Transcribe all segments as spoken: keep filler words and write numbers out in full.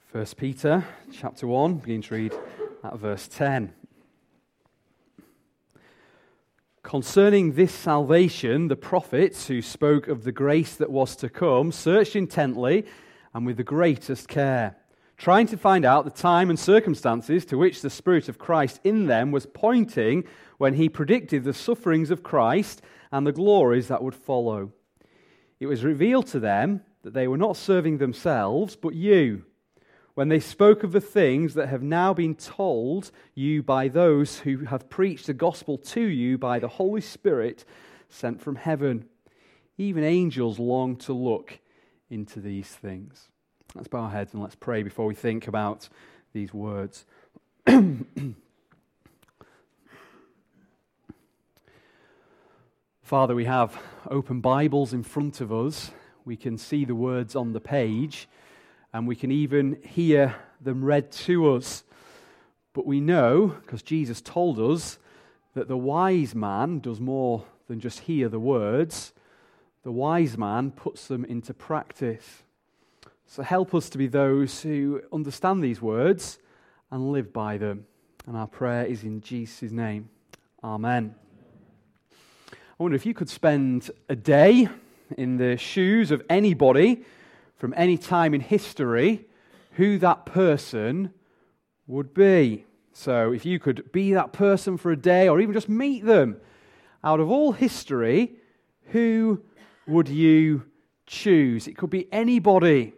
First Peter chapter one, begin to read at verse ten. Concerning this salvation, the prophets who spoke of the grace that was to come searched intently and with the greatest care, trying to find out the time and circumstances to which the Spirit of Christ in them was pointing when he predicted the sufferings of Christ and the glories that would follow. It was revealed to them that they were not serving themselves, but you, when they spoke of the things that have now been told you by those who have preached the gospel to you by the Holy Spirit sent from heaven. Even angels long to look into these things. Let's bow our heads and let's pray before we think about these words. Father, we have open Bibles in front of us. We can see the words on the page, and we can even hear them read to us. But we know, because Jesus told us, that the wise man does more than just hear the words. The wise man puts them into practice. So help us to be those who understand these words and live by them. And our prayer is in Jesus' name. Amen. I wonder if you could spend a day in the shoes of anybody from any time in history, who that person would be. So if you could be that person for a day or even just meet them, out of all history, who would you choose? It could be anybody.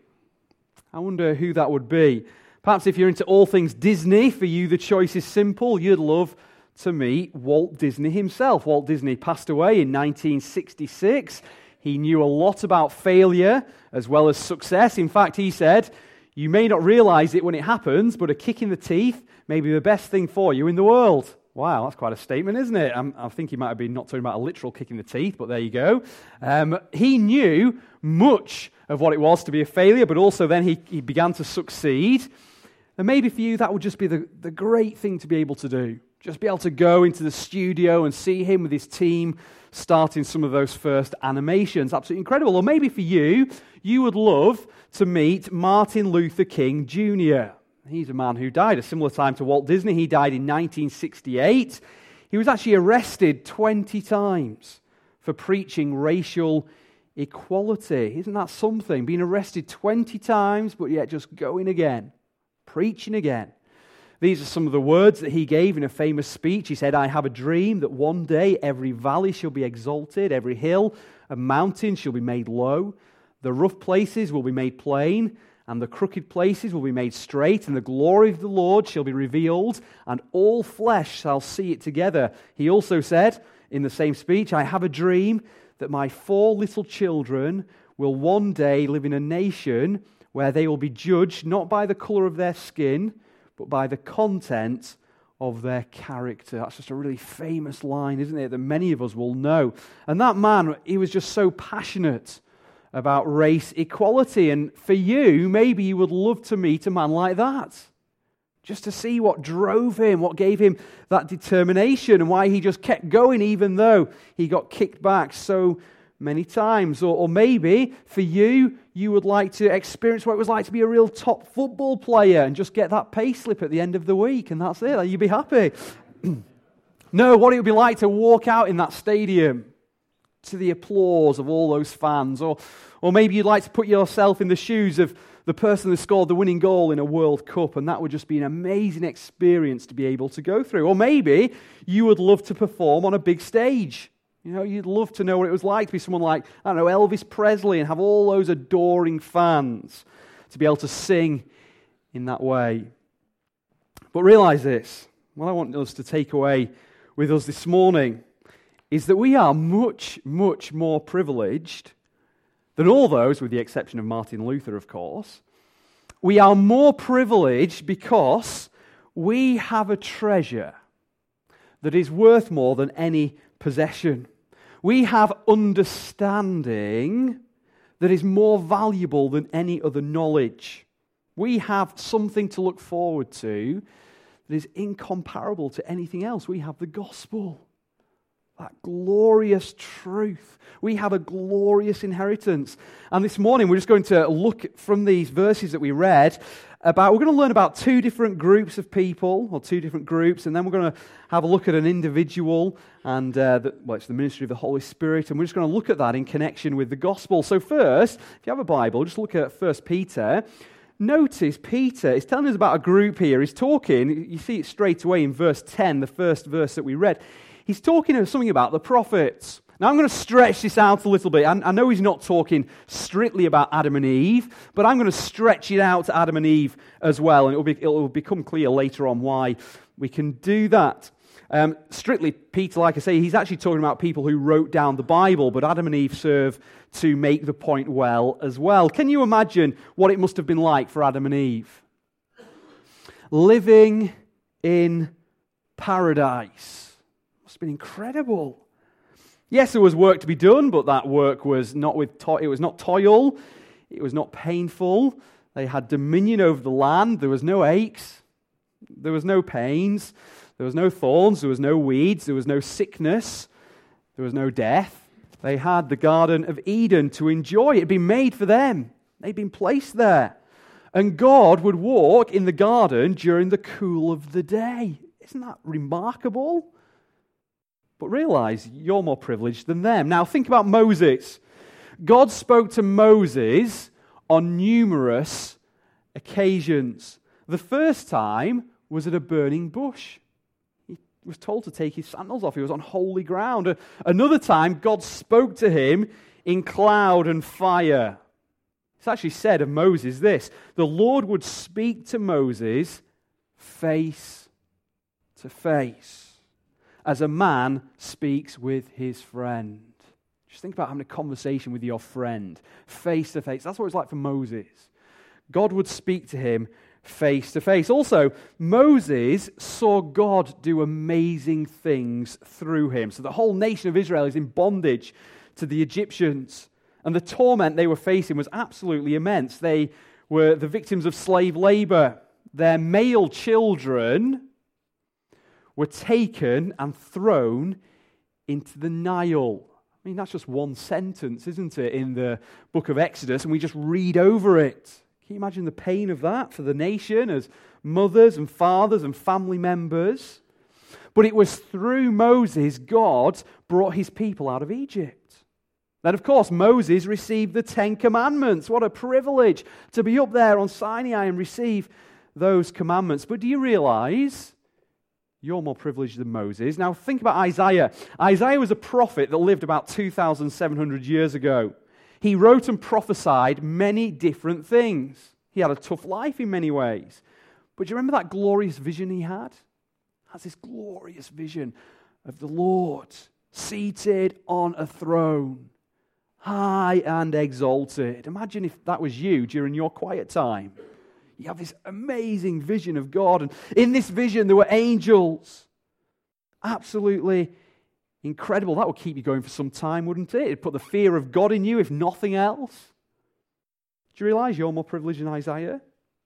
I wonder who that would be. Perhaps if you're into all things Disney, for you the choice is simple. You'd love to meet Walt Disney himself. Walt Disney passed away in nineteen sixty-six. He knew a lot about failure as well as success. In fact, he said, you may not realize it when it happens, but a kick in the teeth may be the best thing for you in the world. Wow, that's quite a statement, isn't it? I'm, I think he might have been not talking about a literal kick in the teeth, but there you go. Um, he knew much of what it was to be a failure, but also then he, he began to succeed. And maybe for you, that would just be the, the great thing to be able to do. Just be able to go into the studio and see him with his team starting some of those first animations. Absolutely incredible. Or maybe for you, you would love to meet Martin Luther King Junior He's a man who died a similar time to Walt Disney. He died in nineteen sixty-eight. He was actually arrested twenty times for preaching racial equality. Isn't that something? Being arrested twenty times, but yet just going again, preaching again. These are some of the words that he gave in a famous speech. He said, I have a dream that one day every valley shall be exalted, every hill and mountain shall be made low, the rough places will be made plain, and the crooked places will be made straight, and the glory of the Lord shall be revealed, and all flesh shall see it together. He also said in the same speech, I have a dream that my four little children will one day live in a nation where they will be judged not by the color of their skin, but by the content of their character. That's just a really famous line, isn't it, that many of us will know. And that man, he was just so passionate about race equality. And for you, maybe you would love to meet a man like that. Just to see what drove him, what gave him that determination, and why he just kept going even though he got kicked back so many times. Or, or maybe for you, you would like to experience what it was like to be a real top football player and just get that pay slip at the end of the week, and that's it. You'd be happy. No, what it would be like to walk out in that stadium to the applause of all those fans. Or, or maybe you'd like to put yourself in the shoes of the person who scored the winning goal in a World Cup, and that would just be an amazing experience to be able to go through. Or maybe you would love to perform on a big stage. You know, you'd love to know what it was like to be someone like, I don't know, Elvis Presley, and have all those adoring fans to be able to sing in that way. But realize this, what I want us to take away with us this morning is that we are much, much more privileged than all those, with the exception of Martin Luther, of course. We are more privileged because we have a treasure that is worth more than any possession. We have understanding that is more valuable than any other knowledge. We have something to look forward to that is incomparable to anything else. We have the gospel, that glorious truth. We have a glorious inheritance. And this morning we're just going to look from these verses that we read about, we're going to learn about two different groups of people, or two different groups, and then we're going to have a look at an individual, and uh, the, well, it's the ministry of the Holy Spirit, and we're just going to look at that in connection with the gospel. So first, if you have a Bible, just look at First Peter. Notice Peter is telling us about a group here. He's talking, you see it straight away in verse ten, the first verse that we read. He's talking something about the prophets. Now, I'm going to stretch this out a little bit. I, I know he's not talking strictly about Adam and Eve, but I'm going to stretch it out to Adam and Eve as well, and it will, be, it will become clear later on why we can do that. Um, strictly, Peter, like I say, he's actually talking about people who wrote down the Bible, but Adam and Eve serve to make the point well as well. Can you imagine what it must have been like for Adam and Eve? Living in paradise. Must have been incredible. Yes, there was work to be done, but that work was not with to- it was not toil, it was not painful. They had dominion over the land. There was no aches, there was no pains, there was no thorns, there was no weeds, there was no sickness, there was no death. They had the Garden of Eden to enjoy. It had been made for them. They'd been placed there. And God would walk in the garden during the cool of the day. Isn't that remarkable? But realize you're more privileged than them. Now think about Moses. God spoke to Moses on numerous occasions. The first time was at a burning bush. He was told to take his sandals off. He was on holy ground. Another time, God spoke to him in cloud and fire. It's actually said of Moses this: the Lord would speak to Moses face to face, as a man speaks with his friend. Just think about having a conversation with your friend, face to face. That's what it's like for Moses. God would speak to him face to face. Also, Moses saw God do amazing things through him. So the whole nation of Israel is in bondage to the Egyptians, and the torment they were facing was absolutely immense. They were the victims of slave labor. Their male children were taken and thrown into the Nile. I mean, that's just one sentence, isn't it, in the book of Exodus, and we just read over it. Can you imagine the pain of that for the nation as mothers and fathers and family members? But it was through Moses God brought his people out of Egypt. Then, of course, Moses received the Ten Commandments. What a privilege to be up there on Sinai and receive those commandments. But do you realize you're more privileged than Moses? Now think about Isaiah. Isaiah was a prophet that lived about two thousand seven hundred years ago. He wrote and prophesied many different things. He had a tough life in many ways. But do you remember that glorious vision he had? He has this glorious vision of the Lord seated on a throne, high and exalted. Imagine if that was you during your quiet time. You have this amazing vision of God, and in this vision there were angels. Absolutely incredible. That would keep you going for some time, wouldn't it? It'd put the fear of God in you, if nothing else. Do you realize you're more privileged than Isaiah?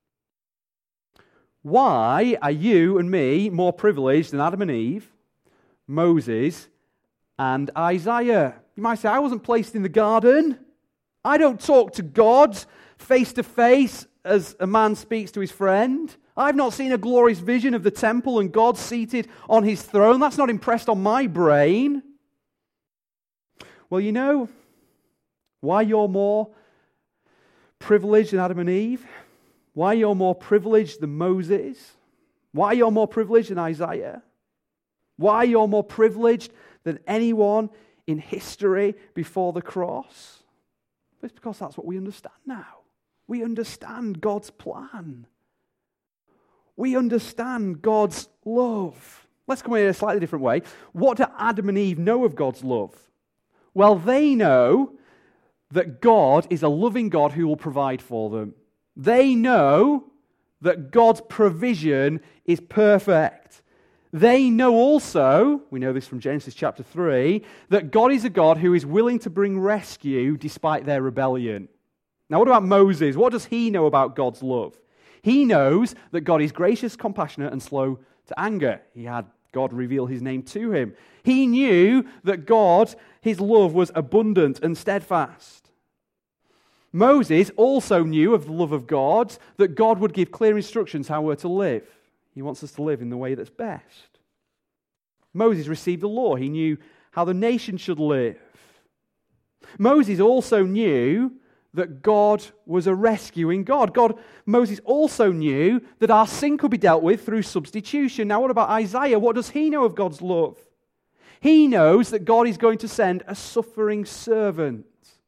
Why are you and me more privileged than Adam and Eve, Moses, and Isaiah? You might say, I wasn't placed in the garden. I don't talk to God face to face as a man speaks to his friend. I've not seen a glorious vision of the temple and God seated on his throne. That's not impressed on my brain. Well, you know why you're more privileged than Adam and Eve? Why you're more privileged than Moses? Why you're more privileged than Isaiah? Why you're more privileged than anyone in history before the cross? It's because that's what we understand now. We understand God's plan. We understand God's love. Let's come in a slightly different way. What do Adam and Eve know of God's love? Well, they know that God is a loving God who will provide for them. They know that God's provision is perfect. They know also, we know this from Genesis chapter three, that God is a God who is willing to bring rescue despite their rebellion. Now, what about Moses? What does he know about God's love? He knows that God is gracious, compassionate, and slow to anger. He had God reveal his name to him. He knew that God, his love, was abundant and steadfast. Moses also knew of the love of God, that God would give clear instructions how we're to live. He wants us to live in the way that's best. Moses received the law. He knew how the nation should live. Moses also knew that God was a rescuing God. God, Moses also knew that our sin could be dealt with through substitution. Now, what about Isaiah? What does he know of God's love? He knows that God is going to send a suffering servant.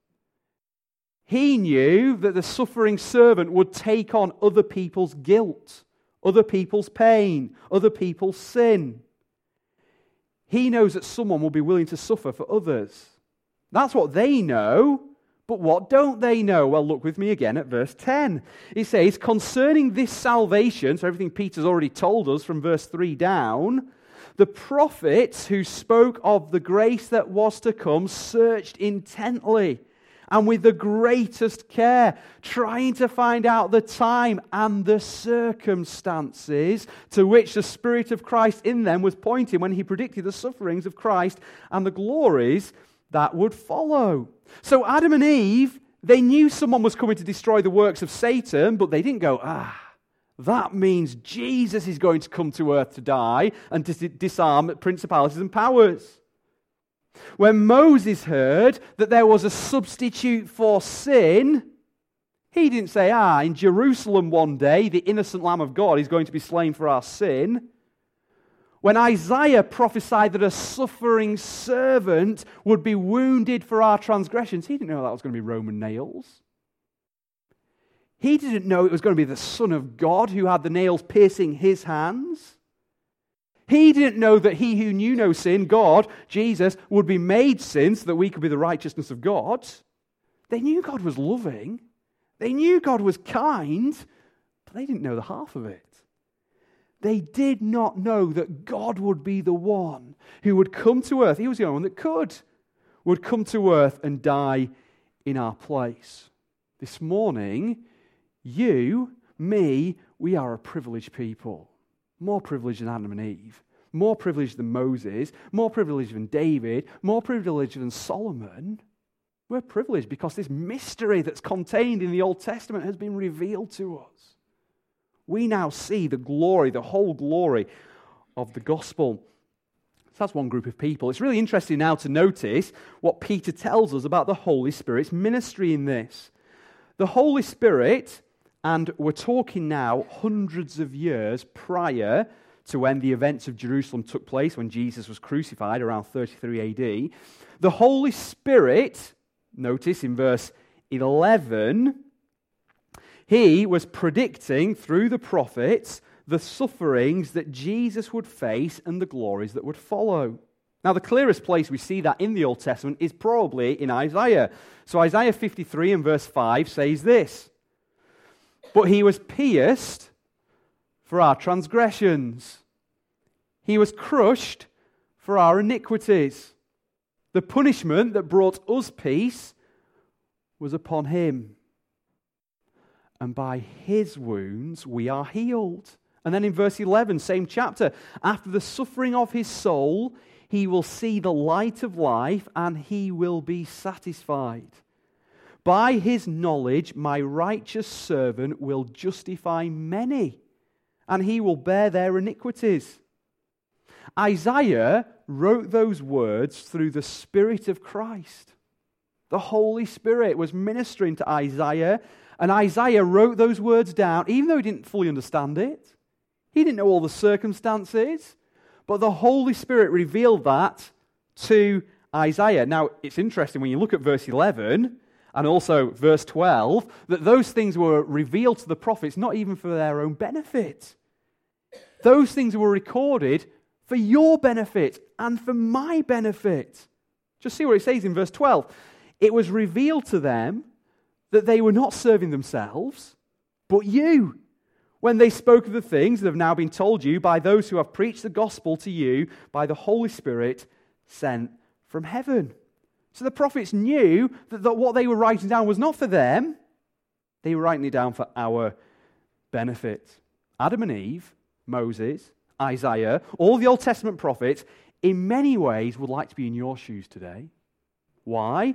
He knew that the suffering servant would take on other people's guilt, other people's pain, other people's sin. He knows that someone will be willing to suffer for others. That's what they know. But what don't they know? Well, look with me again at verse ten. It says, concerning this salvation, so everything Peter's already told us from verse three down, the prophets who spoke of the grace that was to come searched intently and with the greatest care, trying to find out the time and the circumstances to which the Spirit of Christ in them was pointing when he predicted the sufferings of Christ and the glories that would follow. So Adam and Eve, they knew someone was coming to destroy the works of Satan, but they didn't go, ah, that means Jesus is going to come to earth to die and to disarm principalities and powers. When Moses heard that there was a substitute for sin, he didn't say, ah, in Jerusalem one day, the innocent Lamb of God is going to be slain for our sin. When Isaiah prophesied that a suffering servant would be wounded for our transgressions, he didn't know that was going to be Roman nails. He didn't know it was going to be the Son of God who had the nails piercing his hands. He didn't know that he who knew no sin, God, Jesus, would be made sin so that we could be the righteousness of God. They knew God was loving. They knew God was kind, but they didn't know the half of it. They did not know that God would be the one who would come to earth. He was the only one that could, would come to earth and die in our place. This morning, you, me, we are a privileged people. More privileged than Adam and Eve. More privileged than Moses. More privileged than David. More privileged than Solomon. We're privileged because this mystery that's contained in the Old Testament has been revealed to us. We now see the glory, the whole glory of the gospel. So that's one group of people. It's really interesting now to notice what Peter tells us about the Holy Spirit's ministry in this. The Holy Spirit, and we're talking now hundreds of years prior to when the events of Jerusalem took place, when Jesus was crucified around thirty-three A D, the Holy Spirit, notice in verse eleven, he was predicting through the prophets the sufferings that Jesus would face and the glories that would follow. Now, the clearest place we see that in the Old Testament is probably in Isaiah. So Isaiah fifty-three and verse five says this, but he was pierced for our transgressions. He was crushed for our iniquities. The punishment that brought us peace was upon him. And by his wounds we are healed. And then in verse eleven, same chapter, after the suffering of his soul, he will see the light of life and he will be satisfied. By his knowledge, my righteous servant will justify many, and he will bear their iniquities. Isaiah wrote those words through the Spirit of Christ. The Holy Spirit was ministering to Isaiah, and Isaiah wrote those words down, even though he didn't fully understand it. He didn't know all the circumstances, but the Holy Spirit revealed that to Isaiah. Now, it's interesting when you look at verse eleven and also verse twelve, that those things were revealed to the prophets not even for their own benefit. Those things were recorded for your benefit and for my benefit. Just see what it says in verse twelve. It was revealed to them that they were not serving themselves, but you, when they spoke of the things that have now been told you by those who have preached the gospel to you by the Holy Spirit sent from heaven. So the prophets knew that, that what they were writing down was not for them. They were writing it down for our benefit. Adam and Eve, Moses, Isaiah, all the Old Testament prophets, in many ways would like to be in your shoes today. Why?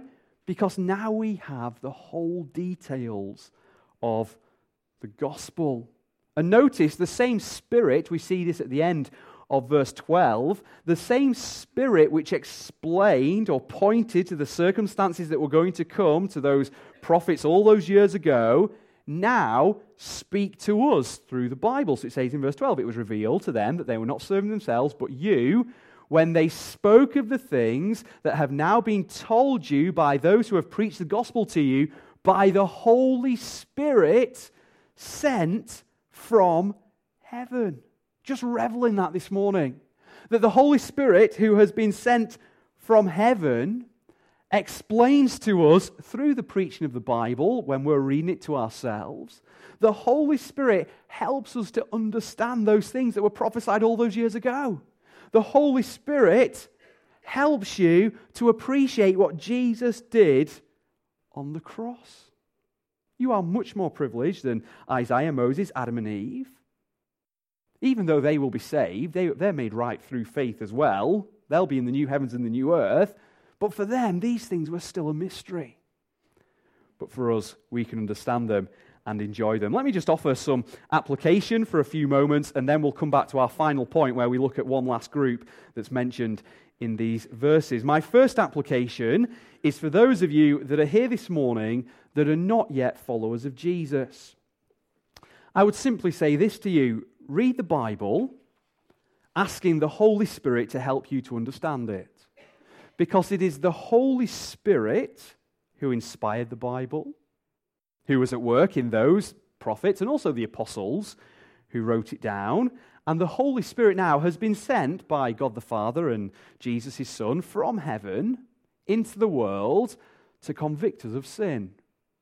because now we have the whole details of the gospel. And notice the same Spirit, we see this at the end of verse twelve, the same Spirit which explained or pointed to the circumstances that were going to come to those prophets all those years ago, now speak to us through the Bible. So it says in verse twelve, it was revealed to them that they were not serving themselves, but you, when they spoke of the things that have now been told you by those who have preached the gospel to you, by the Holy Spirit sent from heaven. Just revel in that this morning. That the Holy Spirit, who has been sent from heaven, explains to us through the preaching of the Bible, when we're reading it to ourselves, the Holy Spirit helps us to understand those things that were prophesied all those years ago. The Holy Spirit helps you to appreciate what Jesus did on the cross. You are much more privileged than Isaiah, Moses, Adam and Eve. Even though they will be saved, they, they're made right through faith as well. They'll be in the new heavens and the new earth. But for them, these things were still a mystery. But for us, we can understand them and enjoy them. Let me just offer some application for a few moments, and then we'll come back to our final point where we look at one last group that's mentioned in these verses. My first application is for those of you that are here this morning that are not yet followers of Jesus. I would simply say this to you: read the Bible, asking the Holy Spirit to help you to understand it. Because it is the Holy Spirit who inspired the Bible, who was at work in those prophets and also the apostles who wrote it down. And the Holy Spirit now has been sent by God the Father and Jesus his Son from heaven into the world to convict us of sin,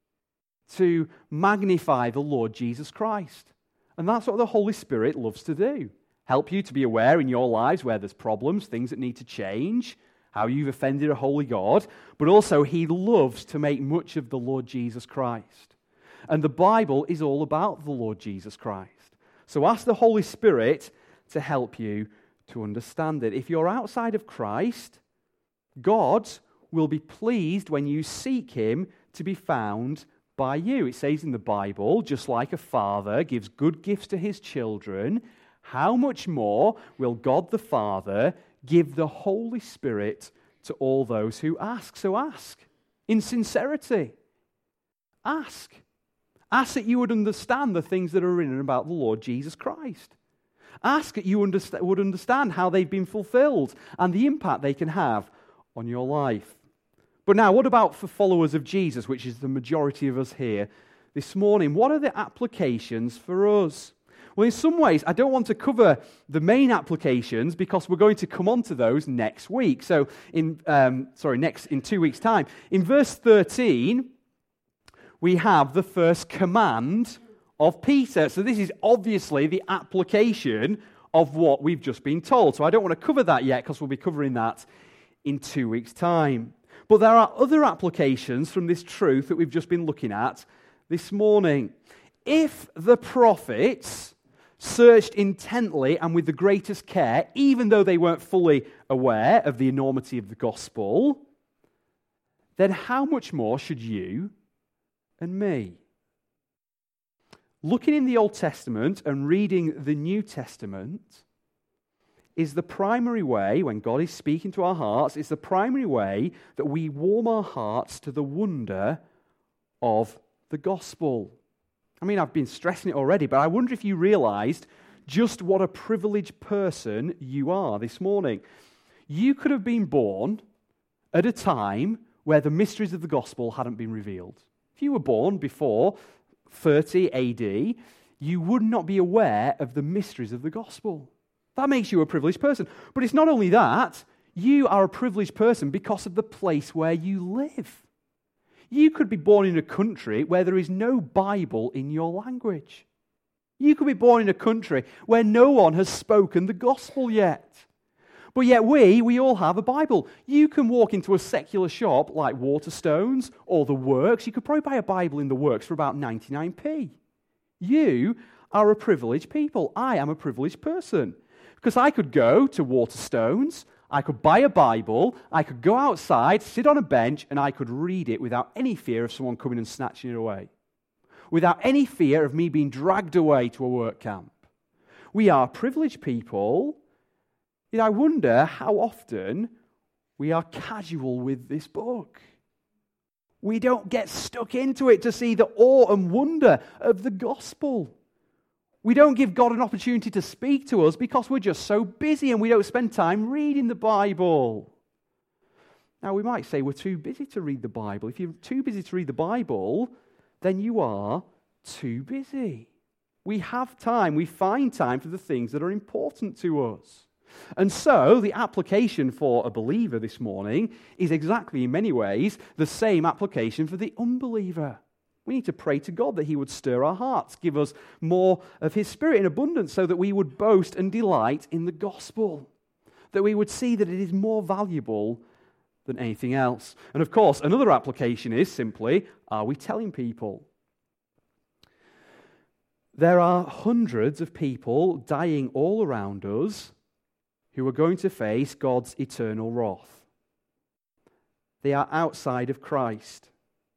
to magnify the Lord Jesus Christ. And that's what the Holy Spirit loves to do. Help you to be aware in your lives where there's problems, things that need to change, how you've offended a holy God, but also he loves to make much of the Lord Jesus Christ. And the Bible is all about the Lord Jesus Christ. So ask the Holy Spirit to help you to understand it. If you're outside of Christ, God will be pleased when you seek him to be found by you. It says in the Bible, just like a father gives good gifts to his children, how much more will God the Father give the Holy Spirit to all those who ask? So ask in sincerity. Ask. Ask that you would understand the things that are written about the Lord Jesus Christ. Ask that you understand, would understand how they've been fulfilled and the impact they can have on your life. But now, what about for followers of Jesus, which is the majority of us here this morning? What are the applications for us? Well, in some ways, I don't want to cover the main applications because we're going to come on to those next week. So, in um, sorry, next in two weeks' time. In verse thirteen, we have the first command of Peter. So this is obviously the application of what we've just been told. So I don't want to cover that yet because we'll be covering that in two weeks' time. But there are other applications from this truth that we've just been looking at this morning. If the prophets searched intently and with the greatest care, even though they weren't fully aware of the enormity of the gospel, then how much more should you and me? Looking in the Old Testament and reading the New Testament is the primary way, when God is speaking to our hearts, is the primary way that we warm our hearts to the wonder of the gospel. I mean, I've been stressing it already, but I wonder if you realized just what a privileged person you are this morning. You could have been born at a time where the mysteries of the gospel hadn't been revealed. If you were born before thirty A D, you would not be aware of the mysteries of the gospel. That makes you a privileged person. But it's not only that, you are a privileged person because of the place where you live. You could be born in a country where there is no Bible in your language. You could be born in a country where no one has spoken the gospel yet. But yet we, we all have a Bible. You can walk into a secular shop like Waterstones or The Works. You could probably buy a Bible in The Works for about ninety-nine p. You are a privileged people. I am a privileged person. Because I could go to Waterstones, I could buy a Bible, I could go outside, sit on a bench, and I could read it without any fear of someone coming and snatching it away. Without any fear of me being dragged away to a work camp. We are privileged people. Yet I wonder how often we are casual with this book. We don't get stuck into it to see the awe and wonder of the gospel. We don't give God an opportunity to speak to us because we're just so busy and we don't spend time reading the Bible. Now, we might say we're too busy to read the Bible. If you're too busy to read the Bible, then you are too busy. We have time. We find time for the things that are important to us. And so, the application for a believer this morning is exactly, in many ways, the same application for the unbeliever. We need to pray to God that He would stir our hearts, give us more of His Spirit in abundance so that we would boast and delight in the gospel, that we would see that it is more valuable than anything else. And of course, another application is simply, are we telling people? There are hundreds of people dying all around us who are going to face God's eternal wrath. They are outside of Christ.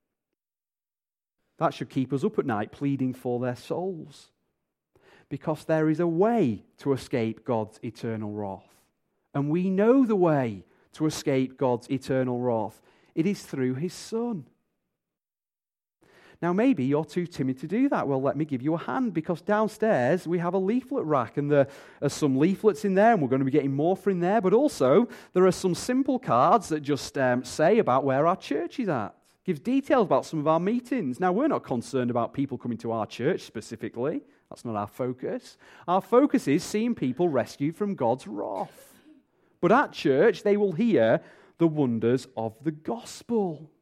That should keep us up at night pleading for their souls, because there is a way to escape God's eternal wrath. And we know the way to escape God's eternal wrath. It is through His Son. Now, maybe you're too timid to do that. Well, let me give you a hand, because downstairs we have a leaflet rack, and there are some leaflets in there, and we're going to be getting more in there, but also there are some simple cards that just um, say about where our church is at. Gives details about some of our meetings. Now, we're not concerned about people coming to our church specifically. That's not our focus. Our focus is seeing people rescued from God's wrath. But at church, they will hear the wonders of the gospel.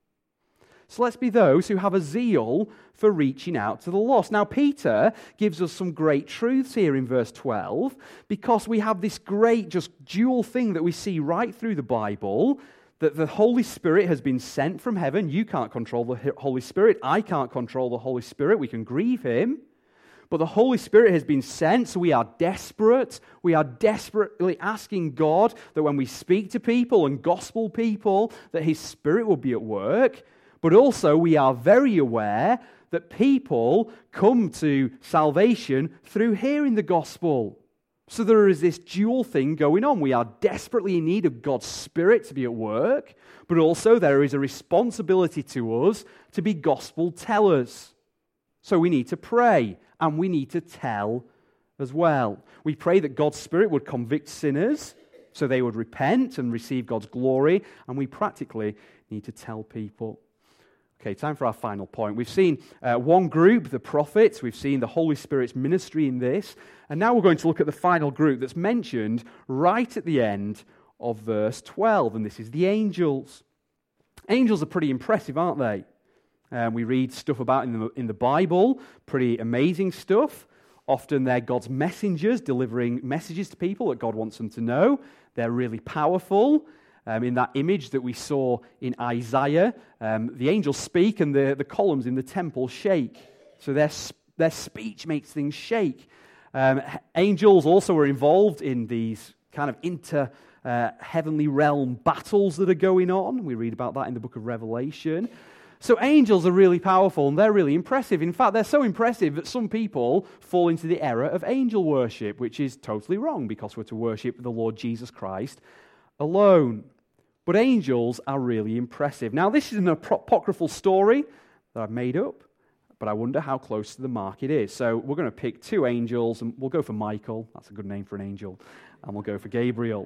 So let's be those who have a zeal for reaching out to the lost. Now, Peter gives us some great truths here in verse twelve, because we have this great just dual thing that we see right through the Bible, that the Holy Spirit has been sent from heaven. You can't control the Holy Spirit. I can't control the Holy Spirit. We can grieve Him. But the Holy Spirit has been sent, so we are desperate. We are desperately asking God that when we speak to people and gospel people, that His Spirit will be at work. But also we are very aware that people come to salvation through hearing the gospel. So there is this dual thing going on. We are desperately in need of God's Spirit to be at work, but also there is a responsibility to us to be gospel tellers. So we need to pray, and we need to tell as well. We pray that God's Spirit would convict sinners so they would repent and receive God's glory, and we practically need to tell people. Okay, time for our final point. We've seen uh, one group, the prophets. We've seen the Holy Spirit's ministry in this. And now we're going to look at the final group that's mentioned right at the end of verse twelve. And this is the angels. Angels are pretty impressive, aren't they? Um, we read stuff about in the, in the Bible, pretty amazing stuff. Often they're God's messengers delivering messages to people that God wants them to know. They're really powerful. Um, in that image that we saw in Isaiah, um, the angels speak and the, the columns in the temple shake. So their, their speech makes things shake. Um, angels also are involved in these kind of inter uh, heavenly realm battles that are going on. We read about that in the book of Revelation. So angels are really powerful and they're really impressive. In fact, they're so impressive that some people fall into the error of angel worship, which is totally wrong, because we're to worship the Lord Jesus Christ alone. But angels are really impressive. Now, this is an apocryphal story that I've made up, but I wonder how close to the mark it is. So we're going to pick two angels, and we'll go for Michael. That's a good name for an angel. And we'll go for Gabriel.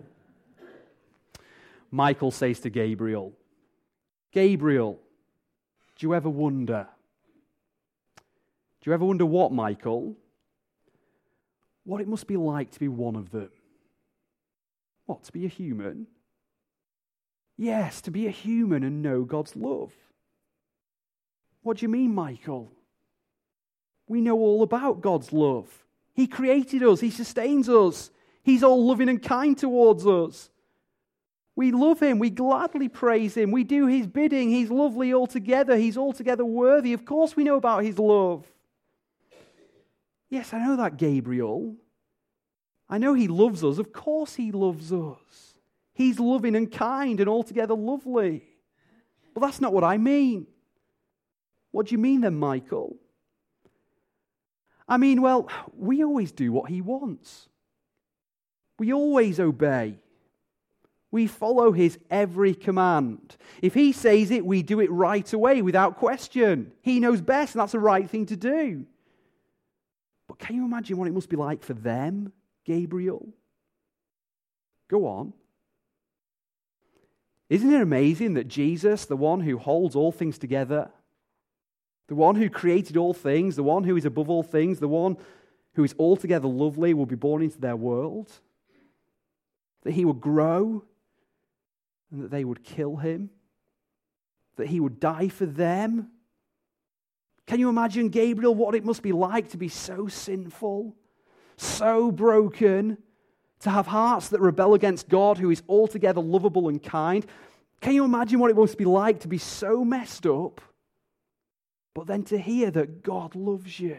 Michael says to Gabriel, Gabriel, do you ever wonder? Do you ever wonder what, Michael? What it must be like to be one of them. What, to be a human? Yes, to be a human and know God's love. What do you mean, Michael? We know all about God's love. He created us. He sustains us. He's all loving and kind towards us. We love Him. We gladly praise Him. We do His bidding. He's lovely altogether. He's altogether worthy. Of course we know about His love. Yes, I know that, Gabriel. I know He loves us. Of course He loves us. He's loving and kind and altogether lovely. But that's not what I mean. What do you mean then, Michael? I mean, well, we always do what he wants. We always obey. We follow his every command. If he says it, we do it right away without question. He knows best, and that's the right thing to do. But can you imagine what it must be like for them, Gabriel? Go on. Isn't it amazing that Jesus, the one who holds all things together, the one who created all things, the one who is above all things, the one who is altogether lovely, will be born into their world? That he would grow and that they would kill him? That he would die for them? Can you imagine, Gabriel, what it must be like to be so sinful, so broken, to have hearts that rebel against God, who is altogether lovable and kind? Can you imagine what it must be like to be so messed up, but then to hear that God loves you?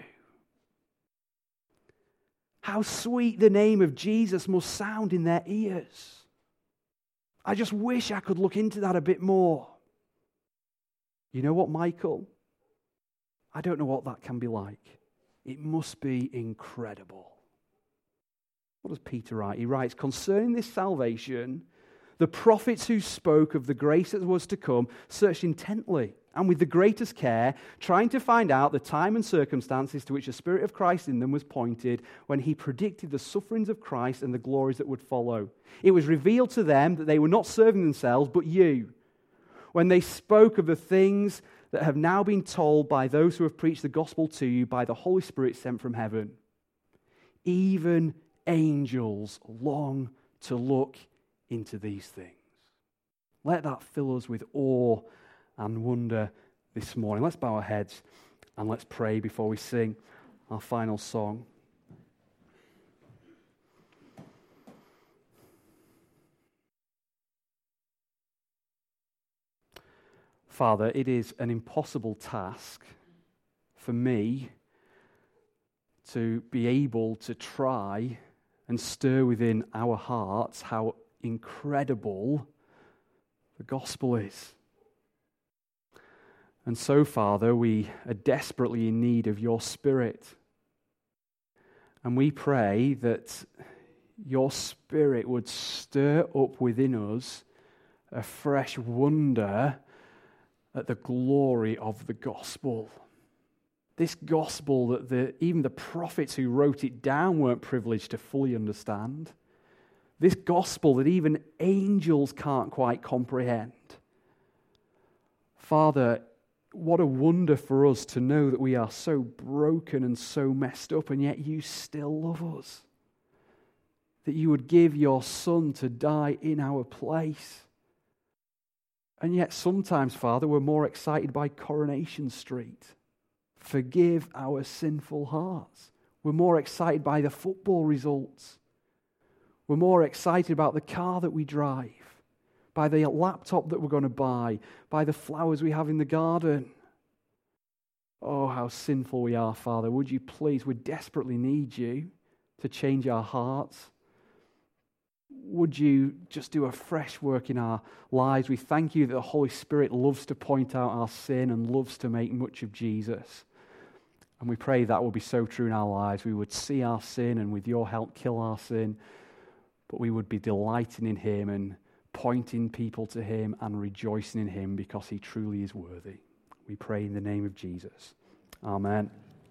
How sweet the name of Jesus must sound in their ears. I just wish I could look into that a bit more. You know what, Michael? I don't know what that can be like. It must be incredible. What does Peter write? He writes, concerning this salvation, the prophets who spoke of the grace that was to come searched intently and with the greatest care, trying to find out the time and circumstances to which the Spirit of Christ in them was pointed when he predicted the sufferings of Christ and the glories that would follow. It was revealed to them that they were not serving themselves, but you, when they spoke of the things that have now been told by those who have preached the gospel to you by the Holy Spirit sent from heaven. Even angels long to look into these things. Let that fill us with awe and wonder this morning. Let's bow our heads and let's pray before we sing our final song. Father, it is an impossible task for me to be able to try and stir within our hearts how incredible the gospel is. And so, Father, we are desperately in need of your Spirit. And we pray that your Spirit would stir up within us a fresh wonder at the glory of the gospel. This gospel that the, even the prophets who wrote it down weren't privileged to fully understand. This gospel that even angels can't quite comprehend. Father, what a wonder for us to know that we are so broken and so messed up, and yet you still love us. That you would give your Son to die in our place. And yet sometimes, Father, we're more excited by Coronation Street. Forgive our sinful hearts. We're more excited by the football results. We're more excited about the car that we drive, by the laptop that we're going to buy, by the flowers we have in the garden. Oh, how sinful we are, Father. Would you please, we desperately need you to change our hearts. Would you just do a fresh work in our lives? We thank you that the Holy Spirit loves to point out our sin and loves to make much of Jesus. And we pray that will be so true in our lives. We would see our sin and with your help kill our sin, but we would be delighting in him and pointing people to him and rejoicing in him because he truly is worthy. We pray in the name of Jesus. Amen.